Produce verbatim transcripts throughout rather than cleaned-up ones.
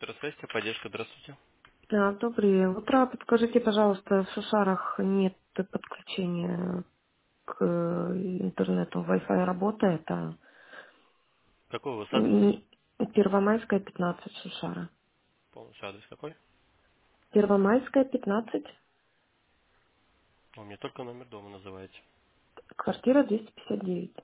Спецсвязь, поддержка, здравствуйте. Да, доброе утро. Подскажите, пожалуйста, в Сушарах нет подключения к интернету. Wi-Fi работает, а Какой у вас адрес? не- Первомайская, пятнадцать, Сушара. Полностью адрес какой? Первомайская, пятнадцать, У меня только номер дома называете. квартира двести пятьдесят девять.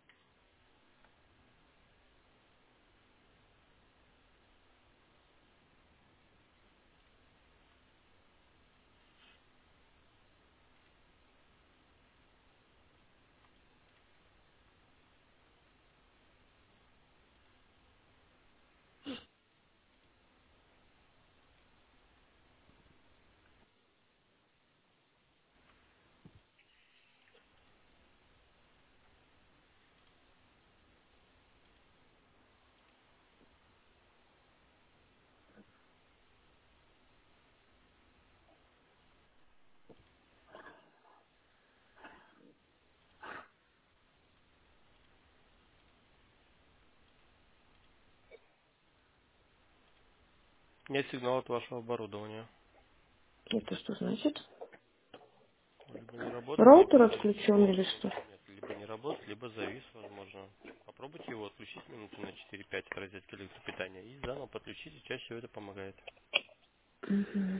Нет сигнала от вашего оборудования. Это что значит? Либо не работает, либо Роутер завис. отключен или что? Нет, либо не работает, либо завис, возможно. Попробуйте его отключить минуты на четыре-пять от розетки электропитания и заново подключите, чаще всего это помогает. Мгм.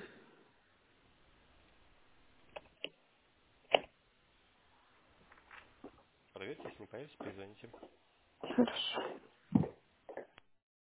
Проверьте, если не появится, перезвоните. Хорошо.